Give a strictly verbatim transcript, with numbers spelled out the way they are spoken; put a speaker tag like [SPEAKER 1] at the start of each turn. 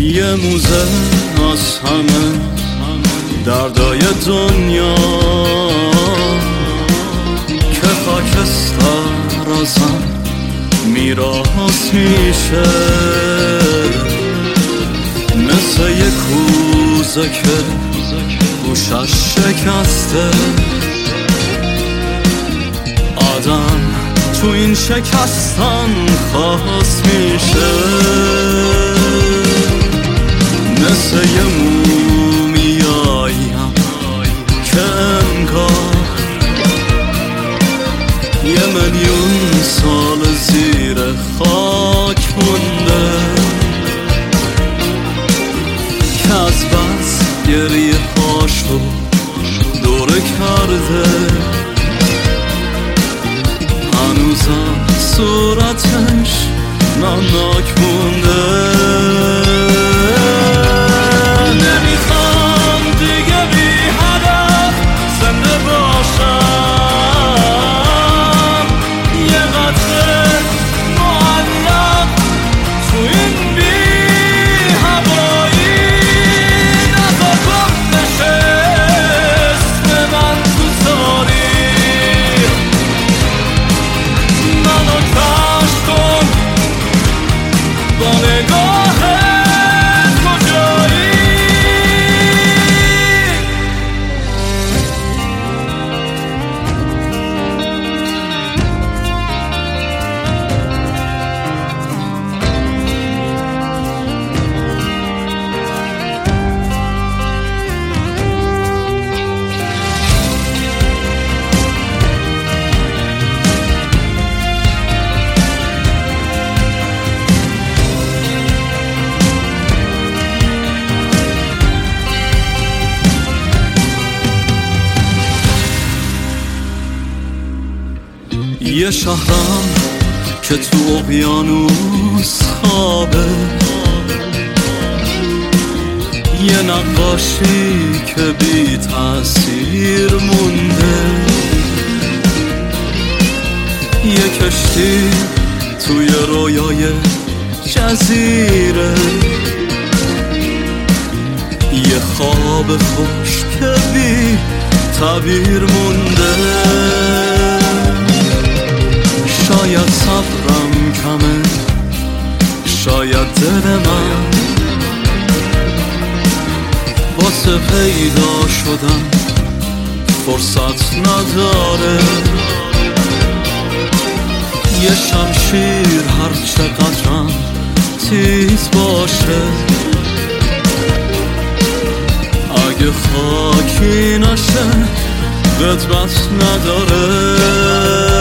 [SPEAKER 1] یه موزه از همه دردای دنیا که خاکستر ازم میراث میشه، مثل یه کوزه که گوشش شکسته. آدم تو این شکستن خاص میشه، مثل یه مومیاییم که انگار یه میلیون سال زیر خاک مونده، که از بس گریه هاشو دوره کرده. هنوزم صورتش نمناک مونده. نمیخوام دیگه بی هدف زنده باشم، یه قطره معلق تو این بی هوایی. نذار گم بشه اسم من تو تاریخ، منو کشف کن با نگاهت کجایی. یه شهرم که تو اقیانوس خوابه، یه نقاشی که بی تأثیر مونده، یه کشتی توی رویای جزیره، یه خواب خوش که بی تعبیر مونده. شاید صبرم کمه، شاید دل من واسه پیدا شدن فرصت نداره. یه شمشیر هر چقدرم تیز باشه، اگه خاکی نشه قدمت نداره.